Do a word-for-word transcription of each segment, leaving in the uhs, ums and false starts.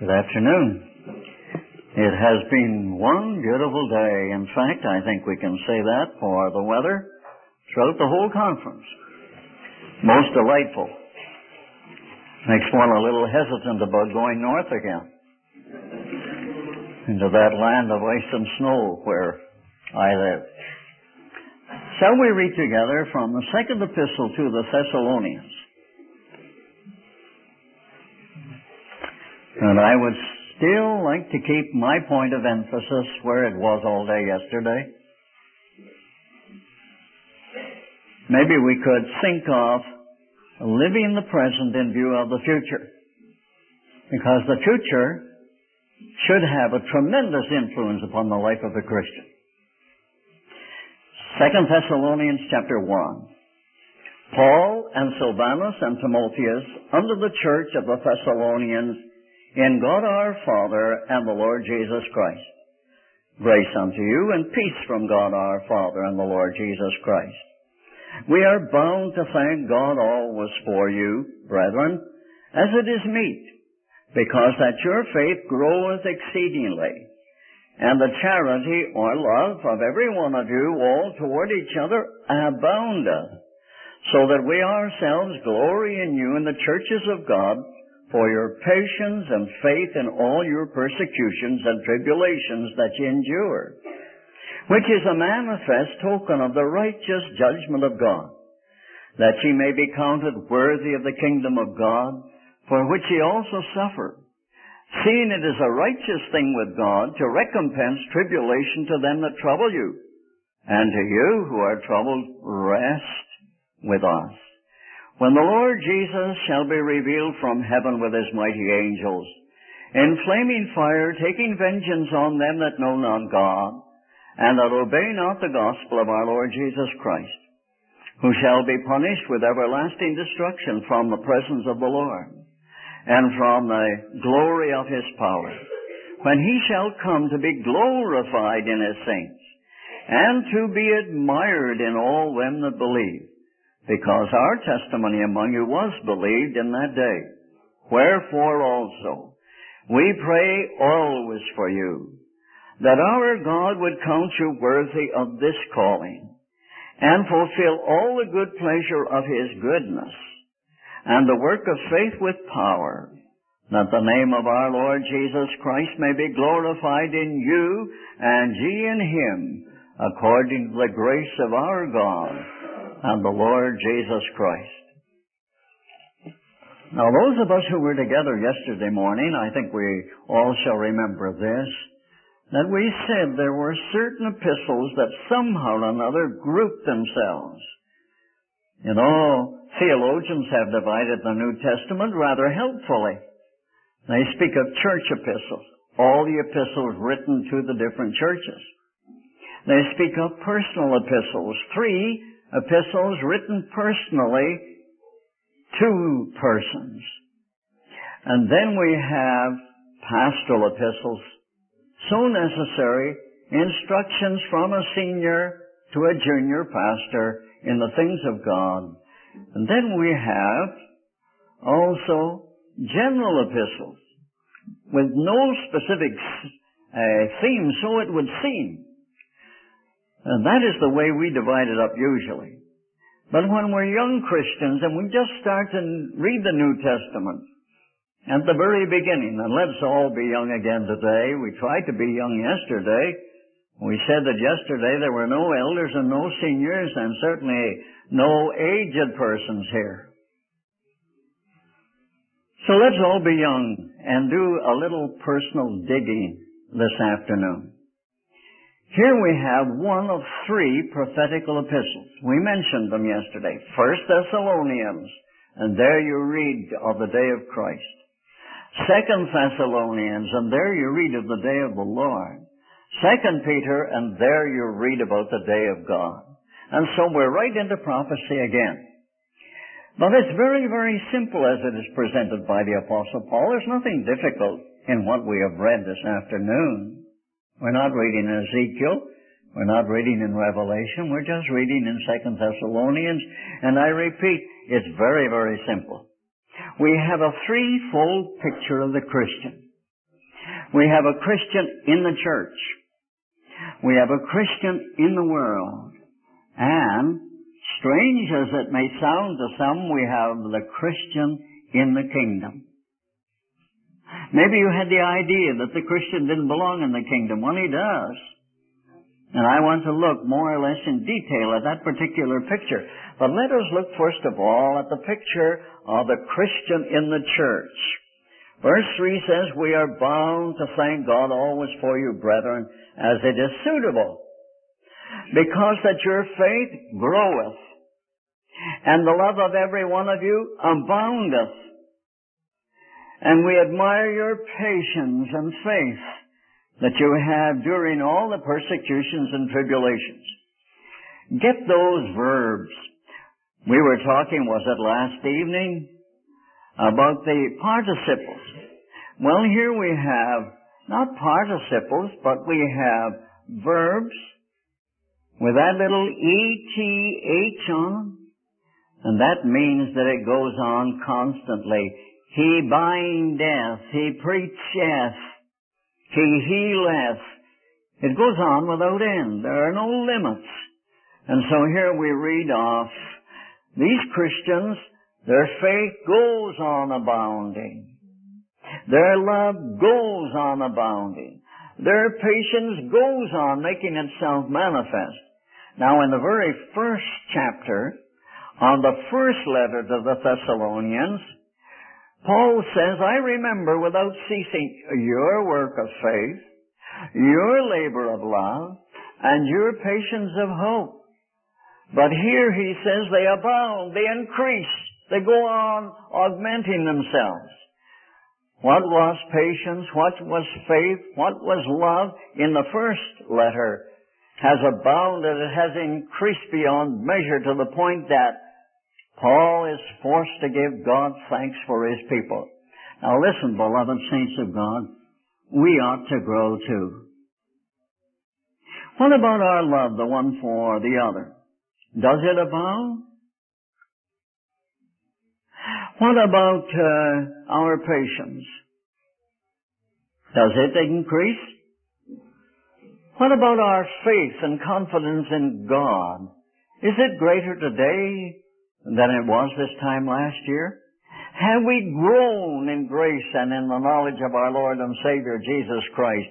Good afternoon. It has been one beautiful day. In fact, I think we can say that for the weather throughout the whole conference. Most delightful. Makes one a little hesitant about going north again into that land of ice and snow where I live. Shall we read together from the second epistle to the Thessalonians? And I would still like to keep my point of emphasis where it was all day yesterday. Maybe we could think of living the present in view of the future, because the future should have a tremendous influence upon the life of a Christian. Second Thessalonians chapter one. Paul and Silvanus and Timotheus, unto the church of the Thessalonians, in God our Father and the Lord Jesus Christ. Grace unto you and peace from God our Father and the Lord Jesus Christ. We are bound to thank God always for you, brethren, as it is meet, because that your faith groweth exceedingly, and the charity or love of every one of you all toward each other aboundeth, so that we ourselves glory in you in the churches of God, for your patience and faith in all your persecutions and tribulations that ye endure, which is a manifest token of the righteous judgment of God, that ye may be counted worthy of the kingdom of God, for which ye also suffer, seeing it is a righteous thing with God to recompense tribulation to them that trouble you, and to you who are troubled, rest with us, when the Lord Jesus shall be revealed from heaven with his mighty angels, in flaming fire, taking vengeance on them that know not God, and that obey not the gospel of our Lord Jesus Christ, who shall be punished with everlasting destruction from the presence of the Lord, and from the glory of his power, when he shall come to be glorified in his saints, and to be admired in all them that believe, because our testimony among you was believed in that day. Wherefore also we pray always for you, that our God would count you worthy of this calling, and fulfill all the good pleasure of his goodness, and the work of faith with power, that the name of our Lord Jesus Christ may be glorified in you, and ye in him, according to the grace of our God and the Lord Jesus Christ. Now, those of us who were together yesterday morning, I think we all shall remember this, that we said there were certain epistles that somehow or another grouped themselves. You know, theologians have divided the New Testament rather helpfully. They speak of church epistles, all the epistles written to the different churches. They speak of personal epistles, three epistles written personally to persons. And then we have pastoral epistles, so necessary, instructions from a senior to a junior pastor in the things of God. And then we have also general epistles with no specific uh, theme, so it would seem. And that is the way we divide it up usually. But when we're young Christians and we just start to read the New Testament at the very beginning, and let's all be young again today. We tried to be young yesterday. We said that yesterday there were no elders and no seniors, and certainly no aged persons here. So let's all be young and do a little personal digging this afternoon. Here we have one of three prophetical epistles. We mentioned them yesterday. First Thessalonians, and there you read of the day of Christ. Second Thessalonians, and there you read of the day of the Lord. Second Peter, and there you read about the day of God. And so we're right into prophecy again. But it's very, very simple as it is presented by the Apostle Paul. There's nothing difficult in what we have read this afternoon. We're not reading in Ezekiel. We're not reading in Revelation. We're just reading in Second Thessalonians. And I repeat, it's very, very simple. We have a threefold picture of the Christian. We have a Christian in the church. We have a Christian in the world. And, strange as it may sound to some, we have the Christian in the kingdom. Maybe you had the idea that the Christian didn't belong in the kingdom. Well, he does. And I want to look more or less in detail at that particular picture. But let us look first of all at the picture of the Christian in the church. Verse three says, we are bound to thank God always for you, brethren, as it is suitable, because that your faith groweth, and the love of every one of you aboundeth. And we admire your patience and faith that you have during all the persecutions and tribulations. Get those verbs. We were talking, was it last evening, about the participles. Well, here we have not participles, but we have verbs with that little E T H on, and that means that it goes on constantly. He bindeth, he preacheth, he healeth. It goes on without end. There are no limits. And so here we read off, these Christians, their faith goes on abounding. Their love goes on abounding. Their patience goes on making itself manifest. Now in the very first chapter, on the first letter to the Thessalonians, Paul says, I remember without ceasing your work of faith, your labor of love, and your patience of hope. But here he says they abound, they increase, they go on augmenting themselves. What was patience? What was faith? What was love? In the first letter has abounded, it has increased beyond measure to the point that Paul is forced to give God thanks for his people. Now listen, beloved saints of God, we ought to grow too. What about our love, the one for the other? Does it abound? What about uh, our patience? Does it increase? What about our faith and confidence in God? Is it greater today than it was this time last year? Have we grown in grace and in the knowledge of our Lord and Savior Jesus Christ?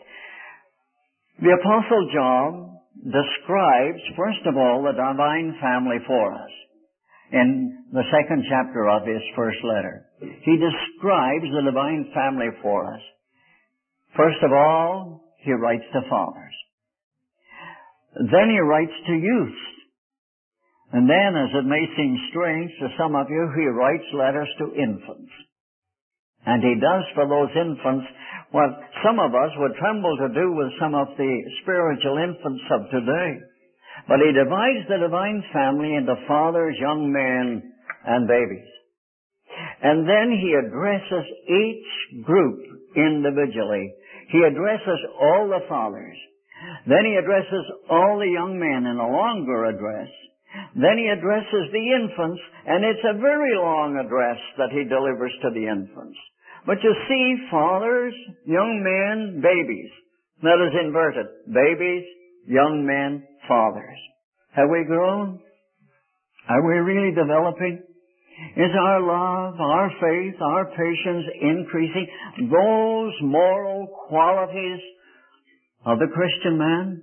The Apostle John describes, first of all, the divine family for us. In the second chapter of his first letter, he describes the divine family for us. First of all, he writes to fathers. Then he writes to youths. And then, as it may seem strange to some of you, he writes letters to infants. And he does for those infants what some of us would tremble to do with some of the spiritual infants of today. But he divides the divine family into fathers, young men, and babies. And then he addresses each group individually. He addresses all the fathers. Then he addresses all the young men in a longer address. Then he addresses the infants, and it's a very long address that he delivers to the infants. But you see, fathers, young men, babies. That is inverted. Babies, young men, fathers. Have we grown? Are we really developing? Is our love, our faith, our patience increasing? Those moral qualities of the Christian man?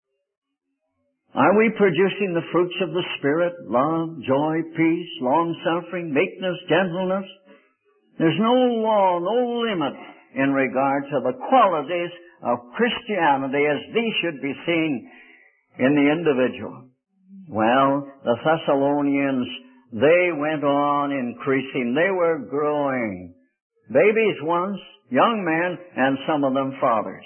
Are we producing the fruits of the Spirit? Love, joy, peace, long-suffering, meekness, gentleness? There's no law, no limit in regard to the qualities of Christianity as these should be seen in the individual. Well, the Thessalonians, they went on increasing. They were growing. Babies once, young men, and some of them fathers.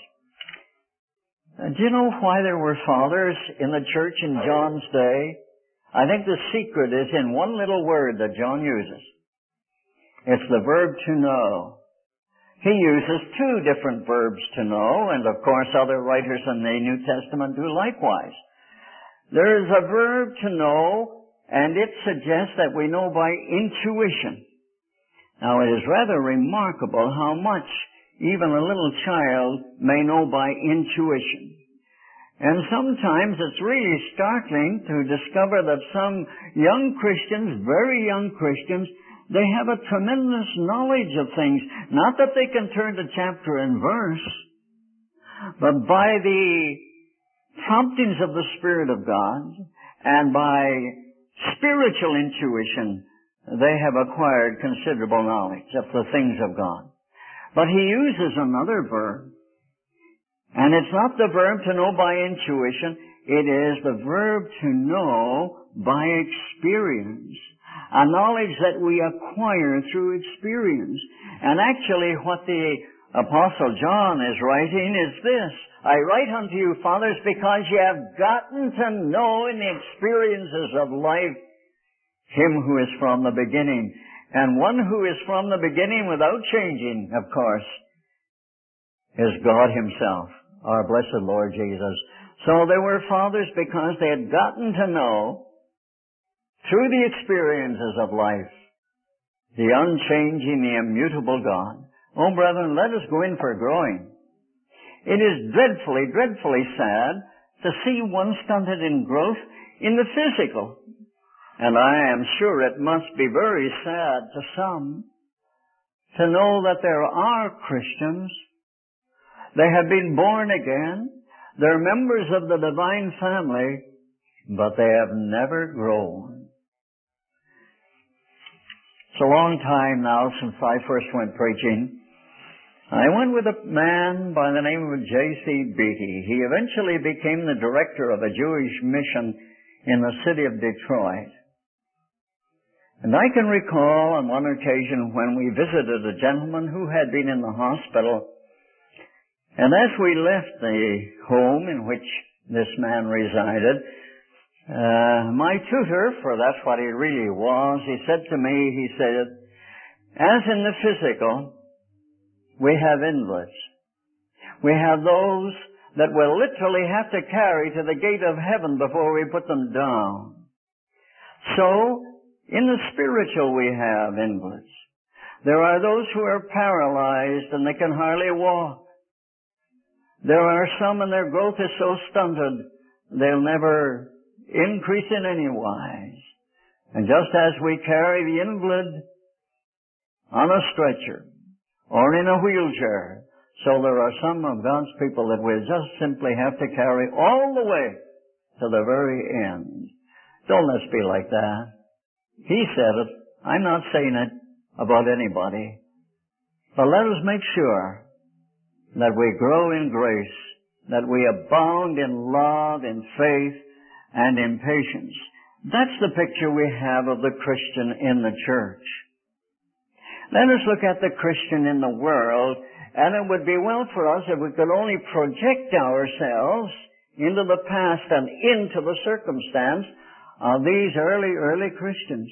Uh, do you know why there were fathers in the church in John's day? I think the secret is in one little word that John uses. It's the verb to know. He uses two different verbs to know, and of course other writers in the New Testament do likewise. There is a verb to know, and it suggests that we know by intuition. Now it is rather remarkable how much even a little child may know by intuition. And sometimes it's really startling to discover that some young Christians, very young Christians, they have a tremendous knowledge of things. Not that they can turn to chapter and verse, but by the promptings of the Spirit of God and by spiritual intuition, they have acquired considerable knowledge of the things of God. But he uses another verb. And it's not the verb to know by intuition. It is the verb to know by experience. A knowledge that we acquire through experience. And actually what the Apostle John is writing is this. I write unto you, fathers, because ye have gotten to know in the experiences of life Him who is from the beginning. And one who is from the beginning without changing, of course, is God Himself, our blessed Lord Jesus. So they were fathers because they had gotten to know, through the experiences of life, the unchanging, the immutable God. Oh, brethren, let us go in for growing. It is dreadfully, dreadfully sad to see one stunted in growth in the physical. And I am sure it must be very sad to some to know that there are Christians. They have been born again. They're members of the divine family, but they have never grown. It's a long time now since I first went preaching. I went with a man by the name of J C Beatty. He eventually became the director of a Jewish mission in the city of Detroit. And I can recall on one occasion when we visited a gentleman who had been in the hospital. And as we left the home in which this man resided, uh, my tutor, for that's what he really was, he said to me, he said, as in the physical, we have invalids. We have those that will literally have to carry to the gate of heaven before we put them down. So, in the spiritual we have invalids. There are those who are paralyzed and they can hardly walk. There are some and their growth is so stunted they'll never increase in any wise. And just as we carry the invalid on a stretcher or in a wheelchair, so there are some of God's people that we'll just simply have to carry all the way to the very end. Don't let's be like that. He said it. I'm not saying it about anybody. But let us make sure that we grow in grace, that we abound in love, in faith, and in patience. That's the picture we have of the Christian in the church. Let us look at the Christian in the world, and it would be well for us if we could only project ourselves into the past and into the circumstance of these early, early Christians.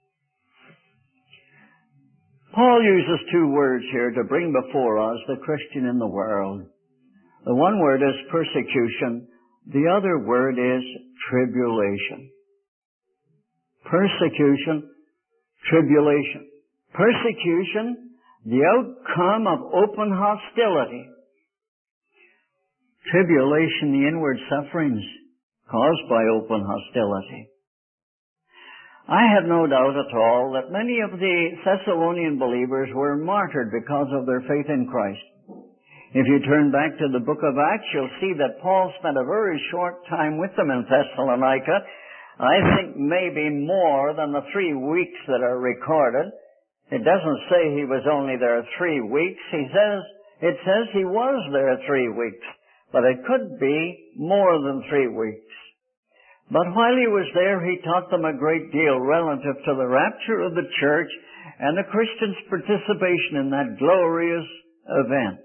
Paul uses two words here to bring before us the Christian in the world. The one word is persecution. The other word is tribulation. Persecution, tribulation. Persecution, the outcome of open hostility. Tribulation, the inward sufferings caused by open hostility. I have no doubt at all that many of the Thessalonian believers were martyred because of their faith in Christ. If you turn back to the book of Acts, you'll see that Paul spent a very short time with them in Thessalonica. I think maybe more than the three weeks that are recorded. It doesn't say he was only there three weeks. He says, it says he was there three weeks. But it could be more than three weeks. But while he was there, he taught them a great deal relative to the rapture of the church and the Christians' participation in that glorious event.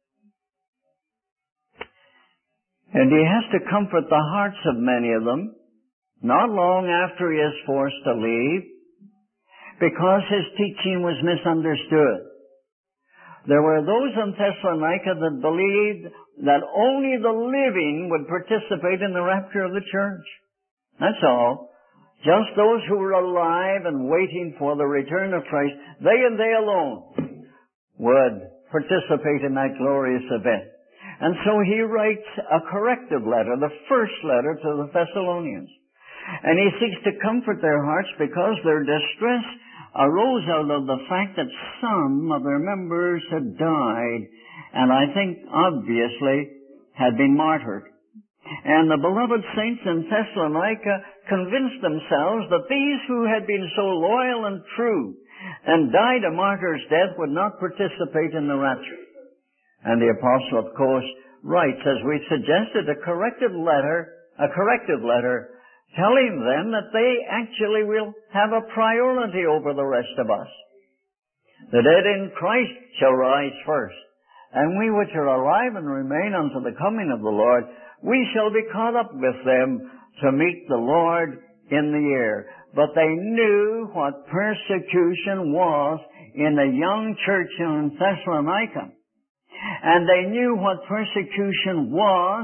And he has to comfort the hearts of many of them, not long after he is forced to leave, because his teaching was misunderstood. There were those in Thessalonica that believed that only the living would participate in the rapture of the church. That's all. Just those who were alive and waiting for the return of Christ, they and they alone would participate in that glorious event. And so he writes a corrective letter, the first letter to the Thessalonians. And he seeks to comfort their hearts because their distress arose out of the fact that some of their members had died, and I think obviously had been martyred. And the beloved saints in Thessalonica convinced themselves that these who had been so loyal and true and died a martyr's death would not participate in the rapture. And the apostle, of course, writes, as we suggested, a corrective letter, a corrective letter, telling them that they actually will have a priority over the rest of us. The dead in Christ shall rise first, and we which are alive and remain unto the coming of the Lord, we shall be caught up with them to meet the Lord in the air. But they knew what persecution was in the young church in Thessalonica. And they knew what persecution was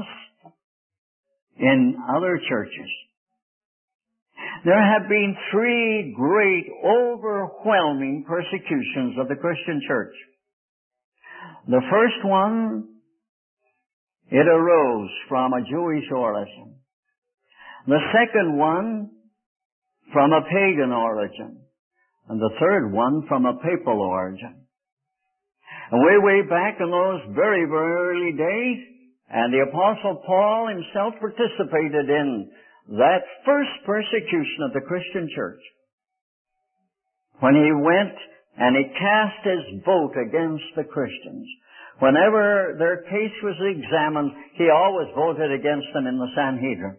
in other churches. There have been three great, overwhelming persecutions of the Christian church. The first one, it arose from a Jewish origin. The second one, from a pagan origin. And the third one, from a papal origin. And way, way back in those very, very early days, and the Apostle Paul himself participated in that first persecution of the Christian church. When he went and he cast his vote against the Christians. Whenever their case was examined, he always voted against them in the Sanhedrin.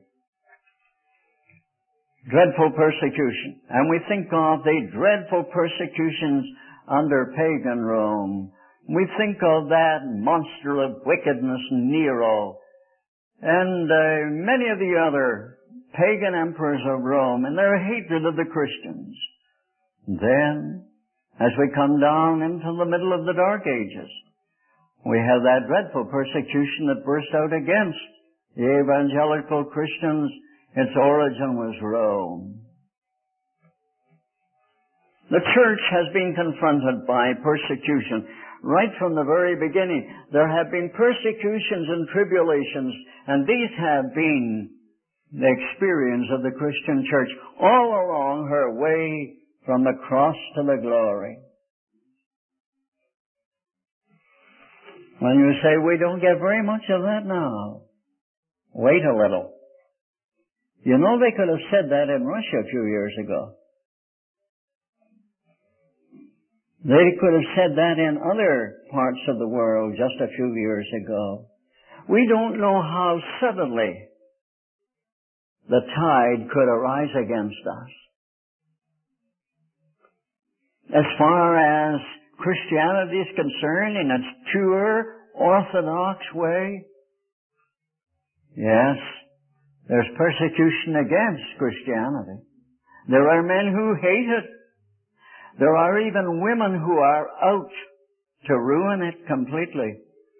Dreadful persecution. And we think of the dreadful persecutions under pagan Rome. We think of that monster of wickedness, Nero, and uh, many of the other pagan emperors of Rome, and their hatred of the Christians. Then, as we come down into the middle of the Dark Ages, we have that dreadful persecution that burst out against the evangelical Christians. Its origin was Rome. The church has been confronted by persecution. Right from the very beginning, there have been persecutions and tribulations, and these have been the experience of the Christian church all along her way from the cross to the glory. When you say we don't get very much of that now, wait a little. You know, they could have said that in Russia a few years ago. They could have said that in other parts of the world just a few years ago. We don't know how suddenly the tide could arise against us. As far as Christianity is concerned, in its pure, orthodox way, yes, there's persecution against Christianity. There are men who hate it. There are even women who are out to ruin it completely.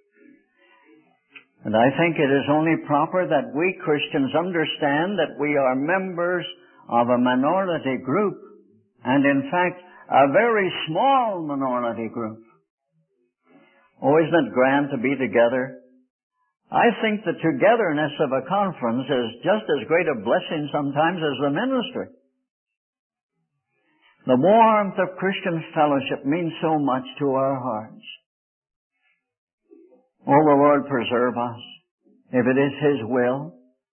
And I think it is only proper that we Christians understand that we are members of a minority group, and in fact, a very small minority group. Oh, isn't it grand to be together? I think the togetherness of a conference is just as great a blessing sometimes as the ministry. The warmth of Christian fellowship means so much to our hearts. Oh, the Lord preserve us, if it is His will.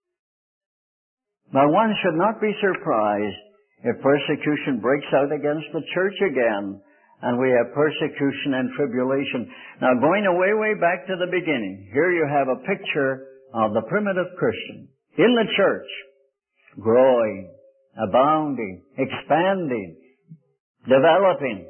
But one should not be surprised if persecution breaks out against the church again, and we have persecution and tribulation. Now, going away, way back to the beginning, here you have a picture of the primitive Christian in the church, growing, abounding, expanding, developing.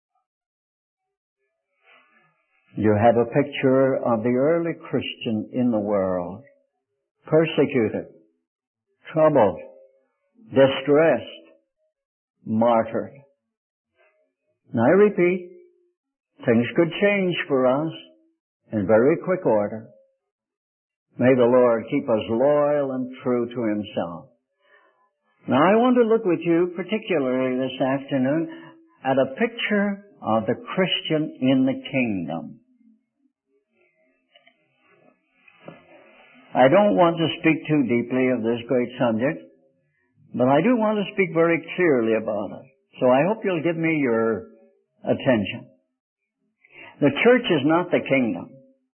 You have a picture of the early Christian in the world, persecuted, troubled, distressed, martyred. Now I repeat, things could change for us in very quick order. May the Lord keep us loyal and true to Himself. Now I want to look with you particularly this afternoon at a picture of the Christian in the kingdom. I don't want to speak too deeply of this great subject, but I do want to speak very clearly about it. So I hope you'll give me your attention. The church is not the kingdom,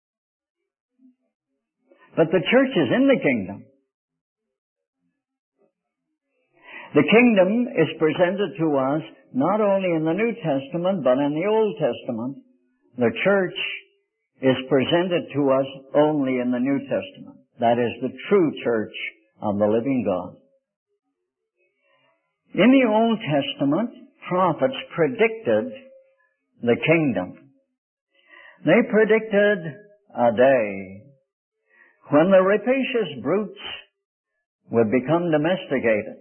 but the church is in the kingdom. The kingdom is presented to us not only in the New Testament, but in the Old Testament. The church is presented to us only in the New Testament. That is the true church of the living God. In the Old Testament, prophets predicted the kingdom. They predicted a day when the rapacious brutes would become domesticated,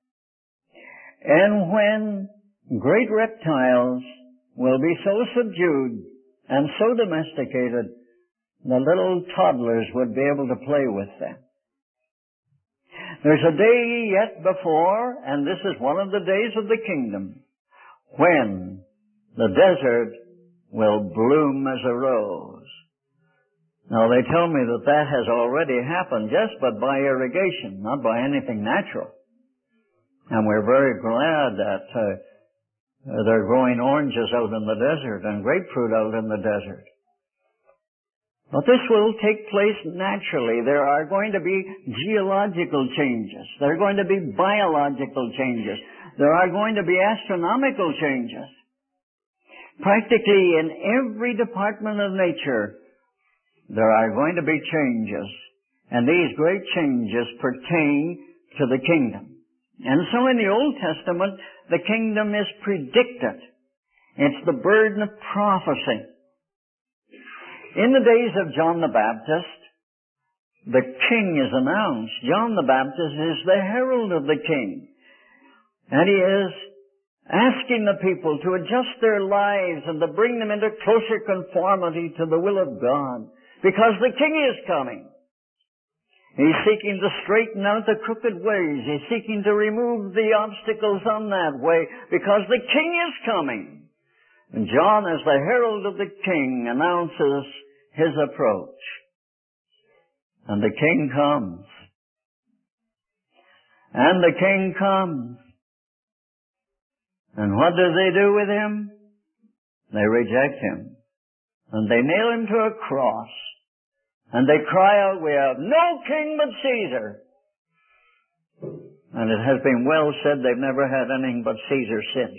and when great reptiles will be so subdued and so domesticated, the little toddlers would be able to play with them. There's a day yet before, and this is one of the days of the kingdom, when the desert will bloom as a rose. Now they tell me that that has already happened just but by irrigation, not by anything natural. And we're very glad that uh, they're growing oranges out in the desert and grapefruit out in the desert. But this will take place naturally. There are going to be geological changes. There are going to be biological changes. There are going to be astronomical changes. Practically in every department of nature, there are going to be changes. And these great changes pertain to the kingdom. And so in the Old Testament, the kingdom is predicted. It's the burden of prophecy. In the days of John the Baptist, the king is announced. John the Baptist is the herald of the king. And he is asking the people to adjust their lives and to bring them into closer conformity to the will of God, because the king is coming. He's seeking to straighten out the crooked ways. He's seeking to remove the obstacles on that way, because the king is coming. And John, as the herald of the king, announces his approach. And the king comes. And the king comes. And what do they do with him? They reject him. And they nail him to a cross. And they cry out, "We have no king but Caesar." And it has been well said they've never had anything but Caesar since.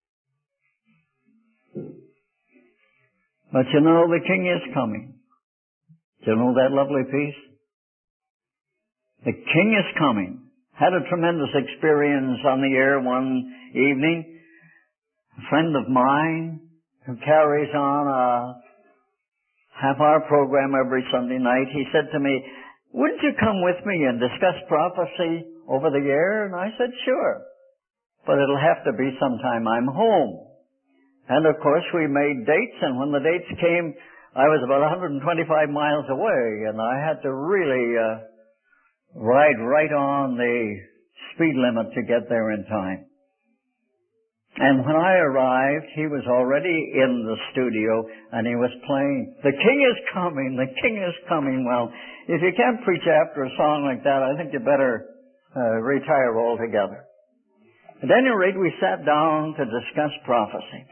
But you know, the king is coming. Do you know that lovely piece? The king is coming. Had a tremendous experience on the air one evening. A friend of mine who carries on a half-hour program every Sunday night, he said to me, "Wouldn't you come with me and discuss prophecy over the air?" And I said, "Sure. But it'll have to be sometime I'm home." And of course we made dates, and when the dates came, I was about one hundred twenty-five miles away, and I had to really uh, ride right on the speed limit to get there in time. And when I arrived, he was already in the studio, and he was playing, "The King is coming, the King is coming." Well, if you can't preach after a song like that, I think you better uh, retire altogether. At any rate, we sat down to discuss prophecy.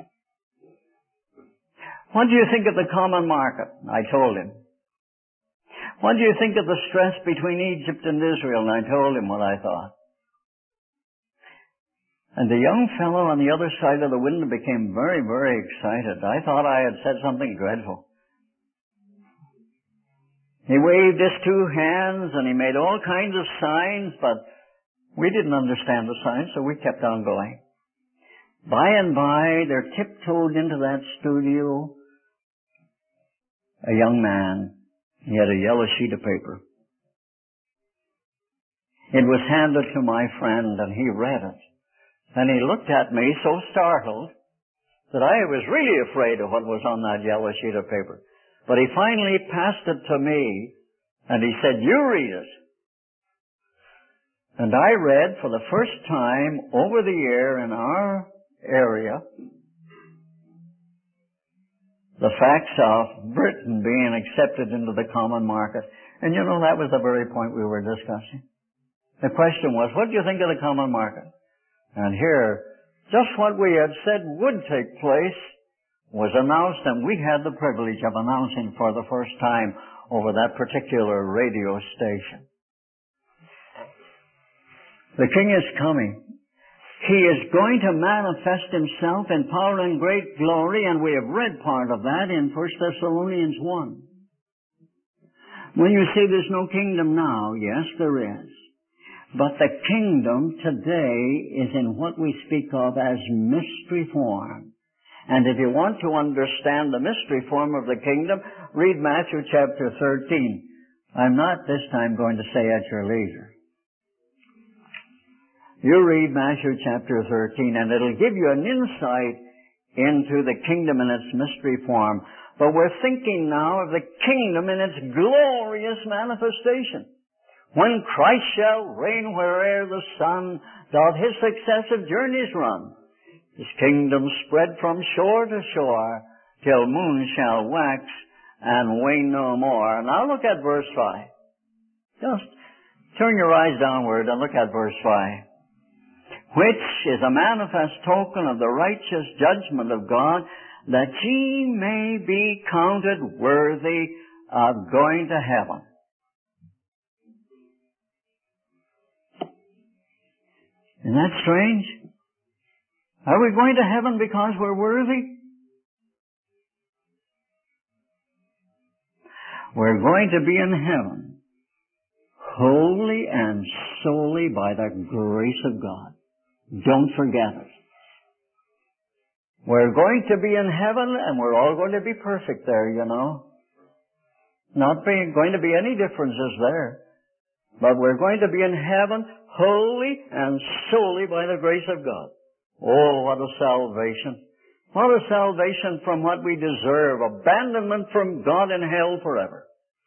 "What do you think of the common market?" I told him. "What do you think of the stress between Egypt and Israel?" And I told him what I thought. And the young fellow on the other side of the window became very, very excited. I thought I had said something dreadful. He waved his two hands and he made all kinds of signs, but we didn't understand the signs, so we kept on going. By and by, there tiptoed into that studio a young man. He had a yellow sheet of paper. It was handed to my friend, and he read it. And he looked at me so startled that I was really afraid of what was on that yellow sheet of paper. But he finally passed it to me, and he said, "You read it." And I read for the first time over the air in our area the facts of Britain being accepted into the common market. And you know, that was the very point we were discussing. The question was, what do you think of the common market? And here, just what we had said would take place was announced, and we had the privilege of announcing for the first time over that particular radio station. The King is coming. He is going to manifest Himself in power and great glory, and we have read part of that in First Thessalonians one. When you say there's no kingdom now, yes, there is. But the kingdom today is in what we speak of as mystery form. And if you want to understand the mystery form of the kingdom, read Matthew chapter thirteen. I'm not this time going to say at your leisure. You read Matthew chapter thirteen, and it'll give you an insight into the kingdom in its mystery form. But we're thinking now of the kingdom in its glorious manifestation. When Christ shall reign where'er the sun doth his successive journeys run, His kingdom spread from shore to shore, till moon shall wax and wane no more. Now look at verse five. Just turn your eyes downward and look at verse five. Which is a manifest token of the righteous judgment of God, that ye may be counted worthy of going to heaven. Isn't that strange? Are we going to heaven because we're worthy? We're going to be in heaven wholly and solely by the grace of God. Don't forget it. We're going to be in heaven, and we're all going to be perfect there, you know. Not being, going to be any differences there. But we're going to be in heaven wholly and solely by the grace of God. Oh, what a salvation. What a salvation from what we deserve. Abandonment from God in hell forever.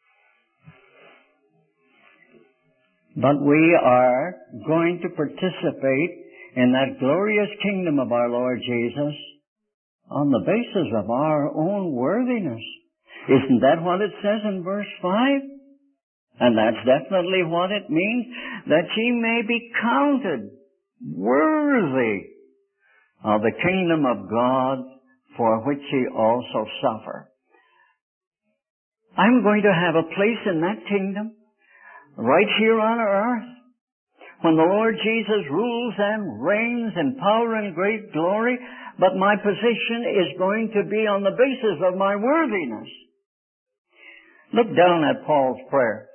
But we are going to participate in that glorious kingdom of our Lord Jesus on the basis of our own worthiness. Isn't that what it says in verse five? And that's definitely what it means, that ye may be counted worthy of the kingdom of God, for which ye also suffer. I'm going to have a place in that kingdom right here on earth when the Lord Jesus rules and reigns in power and great glory, but my position is going to be on the basis of my worthiness. Look down at Paul's prayer.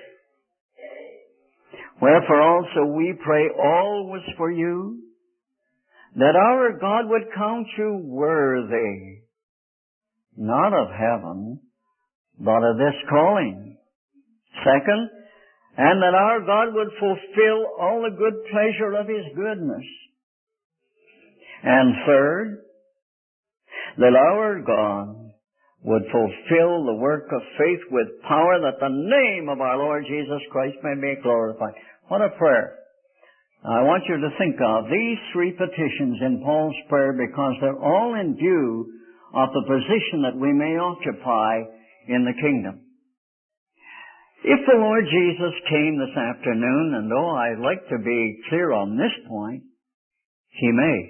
Wherefore also we pray always for you, that our God would count you worthy, not of heaven, but of this calling. Second, and that our God would fulfill all the good pleasure of His goodness. And third, that our God would fulfill the work of faith with power, that the name of our Lord Jesus Christ may be glorified. What a prayer. I want you to think of these three petitions in Paul's prayer, because they're all in view of the position that we may occupy in the kingdom. If the Lord Jesus came this afternoon, and oh, I'd like to be clear on this point, He may.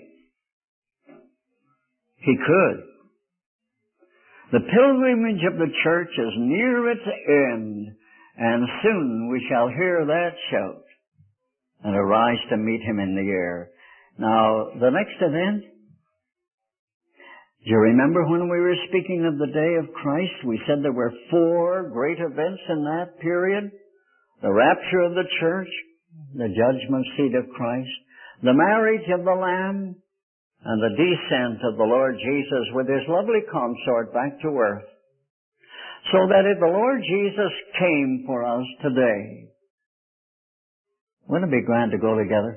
He could. The pilgrimage of the church is near its end, and soon we shall hear that shout and arise to meet Him in the air. Now, the next event, do you remember when we were speaking of the day of Christ, we said there were four great events in that period? The rapture of the church, the judgment seat of Christ, the marriage of the Lamb, and the descent of the Lord Jesus with His lovely consort back to earth. So that if the Lord Jesus came for us today, wouldn't it be grand to go together?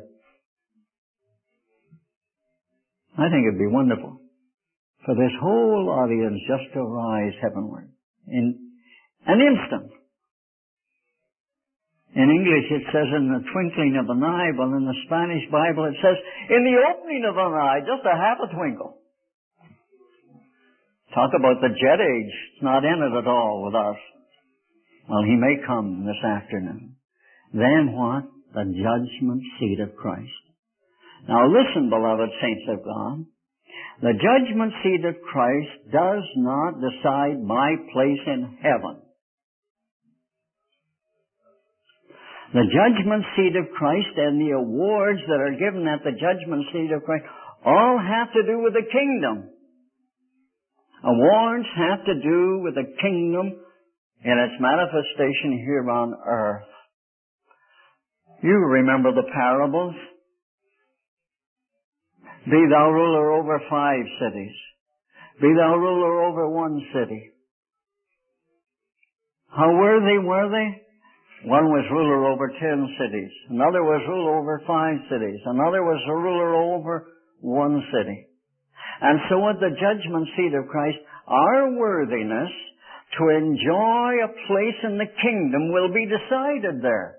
I think it'd be wonderful for this whole audience just to rise heavenward in an instant. In English it says in the twinkling of an eye, but in the Spanish Bible it says in the opening of an eye, just a half a twinkle. Talk about the jet age. It's not in it at all with us. Well, he may come this afternoon. Then what? The judgment seat of Christ. Now listen, beloved saints of God. The judgment seat of Christ does not decide my place in heaven. The judgment seat of Christ and the awards that are given at the judgment seat of Christ all have to do with the kingdom. Awards have to do with the kingdom in its manifestation here on earth. You remember the parables. Be thou ruler over five cities. Be thou ruler over one city. How worthy were they? One was ruler over ten cities. Another was ruler over five cities. Another was a ruler over one city. And so at the judgment seat of Christ, our worthiness to enjoy a place in the kingdom will be decided there.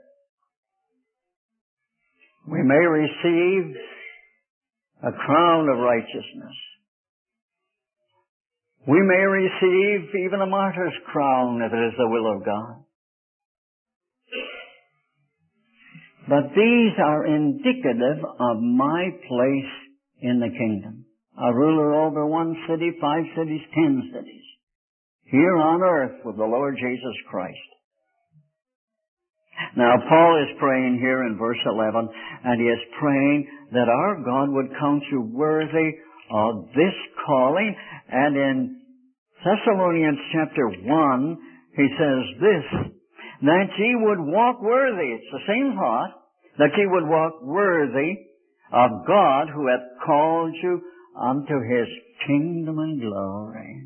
We may receive a crown of righteousness. We may receive even a martyr's crown if it is the will of God. But these are indicative of my place in the kingdom. A ruler over one city, five cities, ten cities. Here on earth with the Lord Jesus Christ. Now Paul is praying here in verse eleven, and he is praying that our God would count you worthy of this calling. And in Thessalonians chapter one, he says this, that ye would walk worthy. It's the same thought, that ye would walk worthy of God who hath called you unto His kingdom and glory.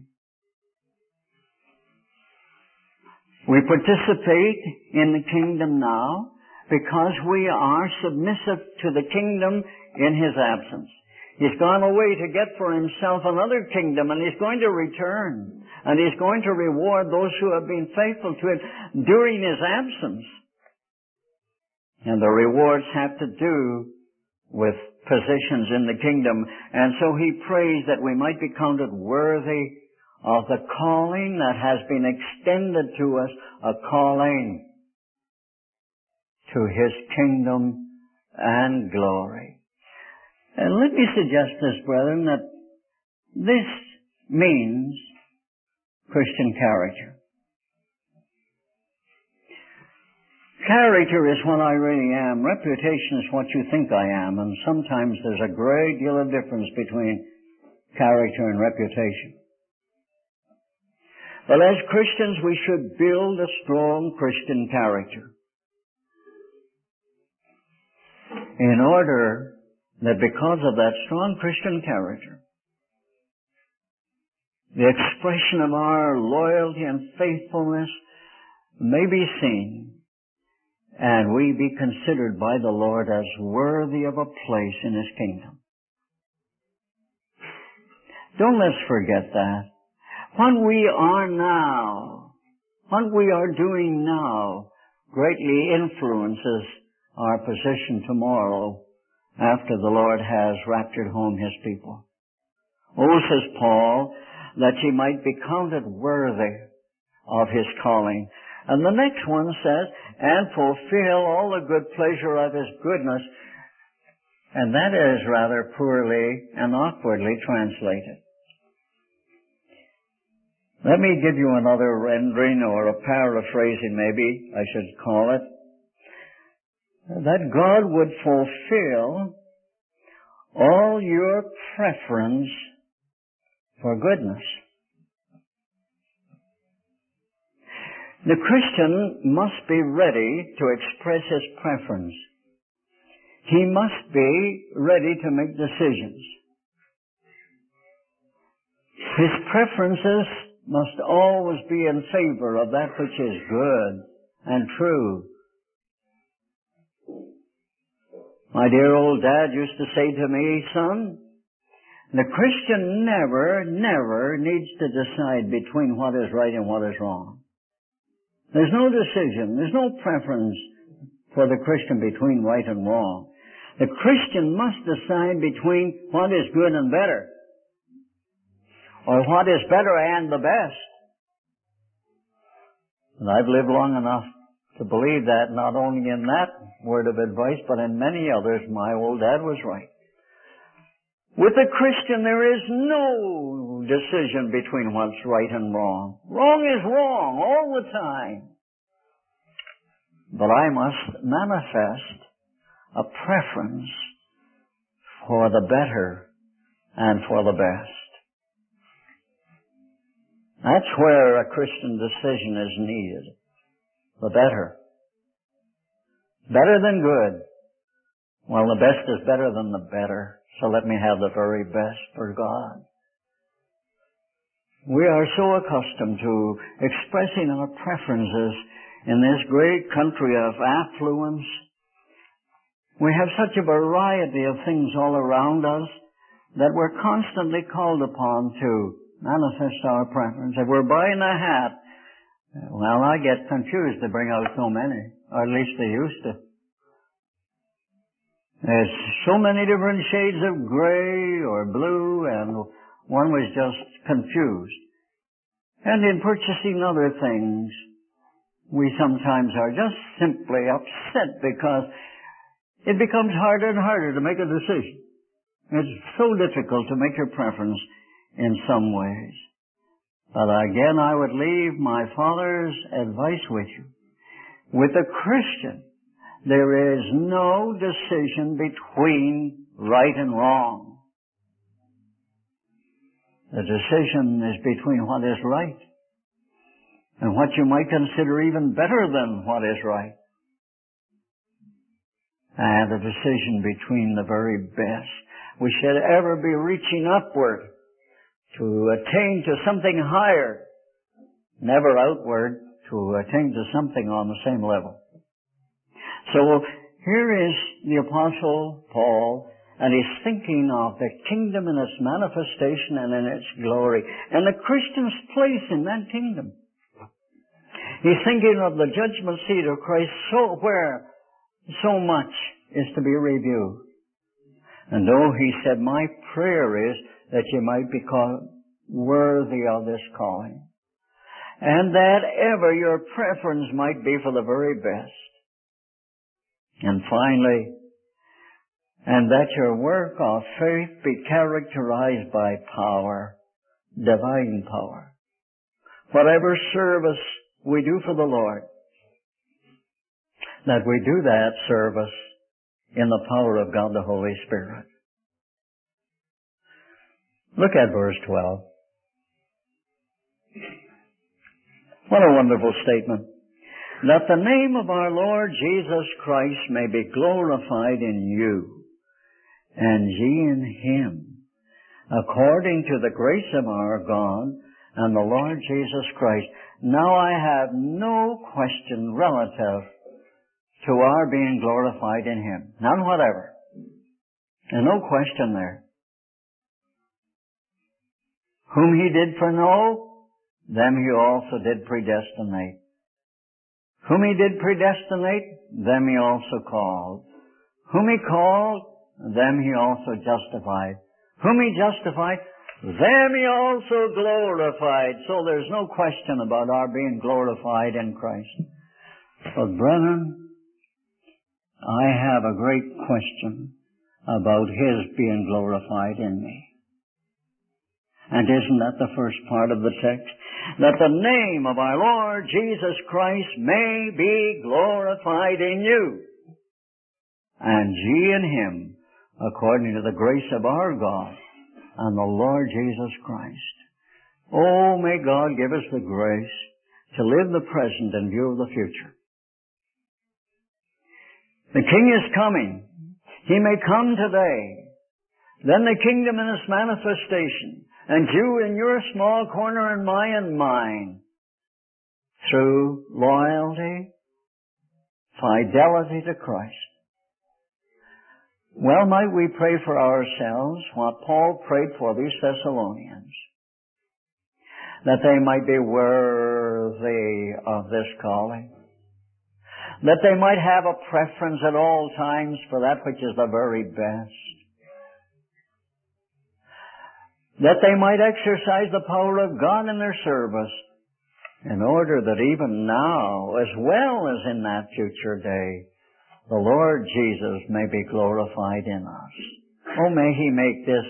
We participate in the kingdom now because we are submissive to the kingdom in His absence. He's gone away to get for Himself another kingdom, and He's going to return. And He's going to reward those who have been faithful to it during His absence. And the rewards have to do with positions in the kingdom. And so he prays that we might be counted worthy of the calling that has been extended to us, a calling to His kingdom and glory. And let me suggest this, brethren, that this means Christian character. Character is what I really am. Reputation is what you think I am. And sometimes there's a great deal of difference between character and reputation. But as Christians, we should build a strong Christian character in order that because of that strong Christian character, the expression of our loyalty and faithfulness may be seen, and we be considered by the Lord as worthy of a place in His kingdom. Don't let's forget that. What we are now, what we are doing now, greatly influences our position tomorrow after the Lord has raptured home His people. Oh, says Paul, that ye might be counted worthy of His calling. And the next one says, and fulfill all the good pleasure of His goodness. And that is rather poorly and awkwardly translated. Let me give you another rendering, or a paraphrasing maybe I should call it. That God would fulfill all your preference for goodness. The Christian must be ready to express his preference. He must be ready to make decisions. His preferences must always be in favor of that which is good and true. My dear old dad used to say to me, son, the Christian never, never needs to decide between what is right and what is wrong. There's no decision, there's no preference for the Christian between right and wrong. The Christian must decide between what is good and better. or what is better and the best. And I've lived long enough to believe that not only in that word of advice, but in many others. My old dad was right. With the Christian, there is no decision between what's right and wrong. Wrong is wrong all the time. But I must manifest a preference for the better and for the best. That's where a Christian decision is needed. The better. Better than good. Well, the best is better than the better. So let me have the very best for God. We are so accustomed to expressing our preferences in this great country of affluence. We have such a variety of things all around us that we're constantly called upon to manifest our preference. If we're buying a hat, well, I get confused. They bring out so many, or at least they used to. There's so many different shades of gray or blue, and one was just confused. And in purchasing other things, we sometimes are just simply upset because it becomes harder and harder to make a decision. It's so difficult to make your preference in some ways. But again, I would leave my Father's advice with you. With a Christian, there is no decision between right and wrong. The decision is between what is right and what you might consider even better than what is right. And the decision between the very best. We should ever be reaching upward to attain to something higher, never outward to attain to something on the same level. So here is the Apostle Paul, and he's thinking of the kingdom in its manifestation and in its glory, and the Christian's place in that kingdom. He's thinking of the judgment seat of Christ, so where so much is to be reviewed. And though he said, my prayer is that you might be called worthy of this calling, and that ever your preference might be for the very best. And finally, and that your work of faith be characterized by power, divine power. Whatever service we do for the Lord, that we do that service in the power of God the Holy Spirit. Look at verse twelve. What a wonderful statement. That the name of our Lord Jesus Christ may be glorified in you, and ye in Him, according to the grace of our God and the Lord Jesus Christ. Now I have no question relative to our being glorified in Him. None whatever. There's no question there. Whom He did foreknow, them He also did predestinate. Whom He did predestinate, them He also called. Whom He called, them He also justified. Whom He justified, them He also glorified. So there's no question about our being glorified in Christ. But brethren, I have a great question about His being glorified in me. And isn't that the first part of the text? That the name of our Lord Jesus Christ may be glorified in you, and ye in Him, according to the grace of our God and the Lord Jesus Christ. Oh, may God give us the grace to live the present in view of the future. The King is coming. He may come today. Then the kingdom in its manifestation, and you in your small corner and my and mine, through loyalty, fidelity to Christ. Well, might we pray for ourselves what Paul prayed for these Thessalonians, that they might be worthy of this calling, that they might have a preference at all times for that which is the very best, that they might exercise the power of God in their service, in order that even now, as well as in that future day, the Lord Jesus may be glorified in us. Oh, may He make this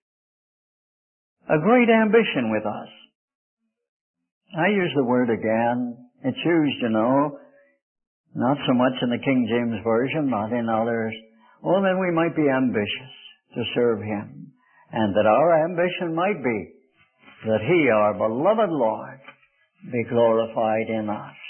a great ambition with us. I use the word again. It's used, you know, not so much in the King James Version, not in others. Oh, that we might be ambitious to serve Him, and that our ambition might be that He, our beloved Lord, be glorified in us.